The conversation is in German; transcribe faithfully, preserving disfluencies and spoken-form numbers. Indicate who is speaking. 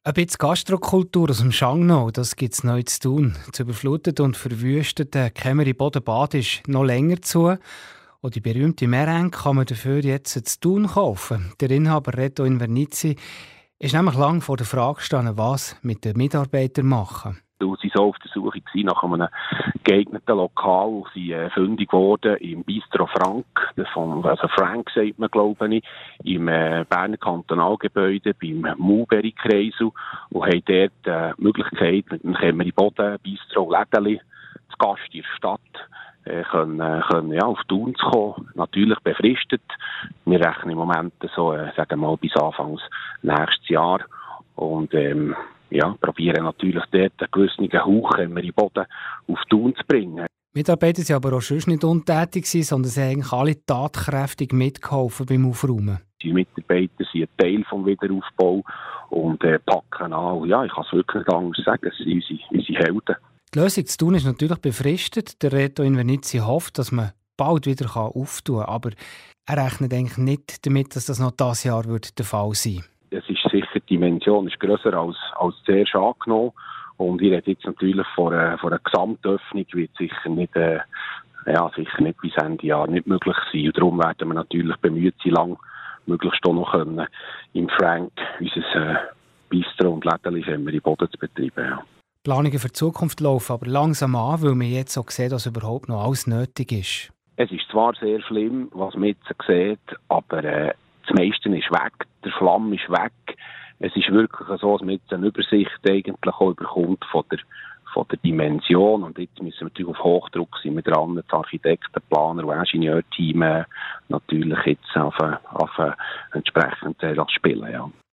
Speaker 1: Ein bisschen Gastrokultur aus dem Schangnau, das gibt es neu zu tun. Das überflutete und verwüstete Kämmerich-Boden-Bad ist noch länger zu. Und die berühmte Meringue kann man dafür jetzt zu Thun kaufen. Der Inhaber Reto Invernizzi ist nämlich lange vor der Frage gestanden, was mit den Mitarbeitern machen.
Speaker 2: Weil sie so auf der Suche waren nach einem geeigneten Lokal, sie äh, fündig geworden im Bistro Frank, von, also Frank sagt man, glaube ich, im äh, Berner Kantonalgebäude, beim Mulberry-Kreisel, und haben dort die äh, Möglichkeit, mit dem Kämmerich-Boden, Bistro, Lädeli, zu Gast in der Stadt, äh, können, äh, können ja, auf Thun zu kommen, natürlich befristet. Wir rechnen im Moment so, äh, sagen wir mal, bis Anfang nächstes Jahr. Und ähm, ja, probieren natürlich dort einen gewissen Hauch Kämmerich-Boden auf Thun zu bringen.
Speaker 1: Mitarbeiter waren aber auch sonst nicht untätig, sondern sie haben eigentlich alle tatkräftig mitgeholfen beim Aufräumen.
Speaker 2: Die Mitarbeiter sind ein Teil des Wiederaufbaus und äh, packen an. Ja, ich kann es wirklich nicht anders sagen, es sind unsere, unsere Helden.
Speaker 1: Die Lösung zu tun ist natürlich befristet. Der Reto Invernizzi hofft, dass man bald wieder auftun kann. Aber er rechnet eigentlich nicht damit, dass das noch dieses Jahr wird der Fall sein wird.
Speaker 2: Es ist sicher, die Dimension ist grösser als, als zuerst angenommen. Und ich rede jetzt natürlich von einer, von einer Gesamtöffnung, wird sicher nicht, äh, ja, sicher nicht bis Ende Jahr nicht möglich sein. Und darum werden wir natürlich bemüht sein, lang möglichst auch noch können, im Frank unser äh, Bistro und Lädeli Kämmerich-Boden zu betreiben. Ja.
Speaker 1: Planungen für die Zukunft laufen aber langsam an, weil man jetzt auch sieht, dass überhaupt noch alles nötig ist.
Speaker 2: Es ist zwar sehr schlimm, was man jetzt sieht, aber äh, das meiste ist weg, der Flamm ist weg. Es ist wirklich so, dass man jetzt eine Übersicht eigentlich auch bekommt von der, von der Dimension. Und jetzt müssen wir natürlich auf Hochdruck sein wir dran, das Architekten, Planer und Ingenieurteam äh, natürlich jetzt auf, auf entsprechend äh, das spielen. Ja.